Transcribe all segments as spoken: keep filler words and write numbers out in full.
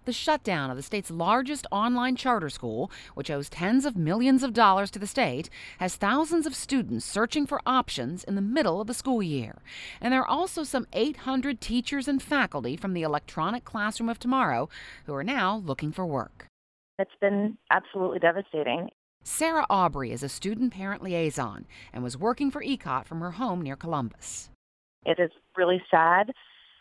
The shutdown of the state's largest online charter school, which owes tens of millions of dollars to the state, has thousands of students searching for options in the middle of the school year. And there are also some eight hundred teachers and faculty from the Electronic Classroom of Tomorrow who are now looking for work. It's been absolutely devastating. Sarah Aubrey is a student-parent liaison and was working for E C O T from her home near Columbus. It is really sad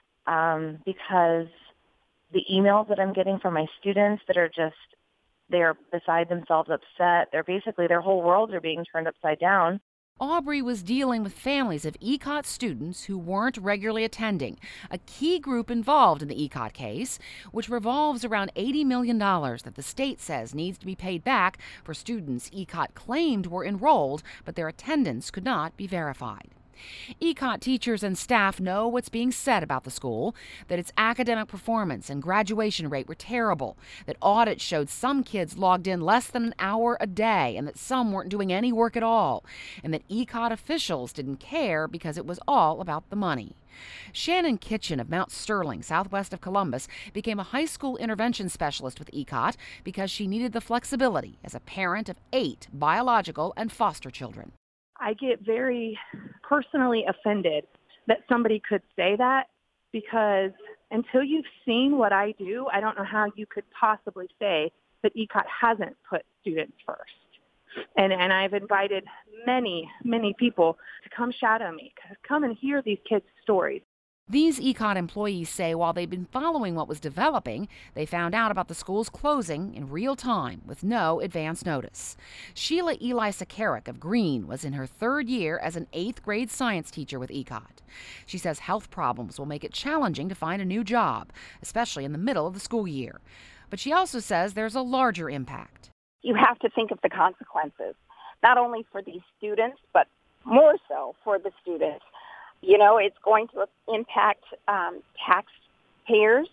um, because the emails that I'm getting from my students that are just, they're beside themselves upset. They're basically, their whole worlds are being turned upside down. Aubrey was dealing with families of E C O T students who weren't regularly attending, a key group involved in the E C O T case, which revolves around eighty million dollars that the state says needs to be paid back for students E C O T claimed were enrolled, but their attendance could not be verified. E C O T teachers and staff know what's being said about the school, that its academic performance and graduation rate were terrible, that audits showed some kids logged in less than an hour a day, and that some weren't doing any work at all, and that E C O T officials didn't care because it was all about the money. Shannon Kitchen of Mount Sterling, southwest of Columbus, became a high school intervention specialist with E C O T because she needed the flexibility as a parent of eight biological and foster children. I get very personally offended that somebody could say that, because until you've seen what I do, I don't know how you could possibly say that E C O T hasn't put students first. And, and I've invited many, many people to come shadow me, come and hear these kids' stories. These E C O T employees say while they've been following what was developing, they found out about the school's closing in real time with no advance notice. Sheila Eli Sakarik of Green was in her third year as an eighth grade science teacher with E C O T. She says health problems will make it challenging to find a new job, especially in the middle of the school year. But she also says there's a larger impact. You have to think of the consequences, not only for these students, but more so for the students. You know, it's going to impact um, taxpayers,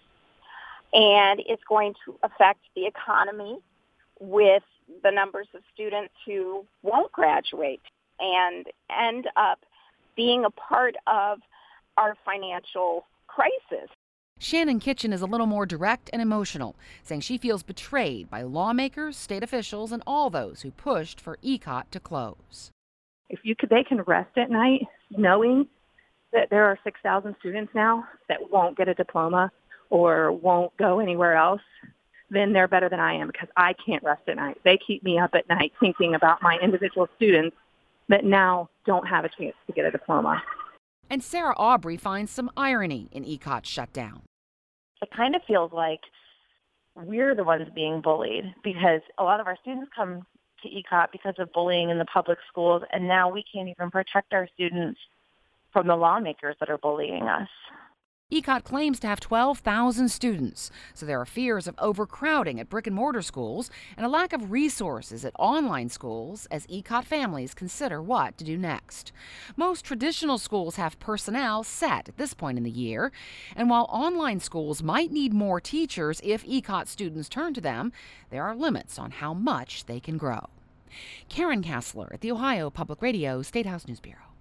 and it's going to affect the economy with the numbers of students who won't graduate and end up being a part of our financial crisis. Shannon Kitchen is a little more direct and emotional, saying she feels betrayed by lawmakers, state officials, and all those who pushed for E C O T to close. If you could, they can rest at night knowing that there are six thousand students now that won't get a diploma or won't go anywhere else, then they're better than I am, because I can't rest at night. They keep me up at night thinking about my individual students that now don't have a chance to get a diploma. And Sarah Aubrey finds some irony in E C O T's shutdown. It kind of feels like we're the ones being bullied, because a lot of our students come to E C O T because of bullying in the public schools, and now we can't even protect our students from the lawmakers that are bullying us. E C O T claims to have twelve thousand students, so there are fears of overcrowding at brick-and-mortar schools and a lack of resources at online schools as E C O T families consider what to do next. Most traditional schools have personnel set at this point in the year, and while online schools might need more teachers if E C O T students turn to them, there are limits on how much they can grow. Karen Kassler at the Ohio Public Radio State House News Bureau.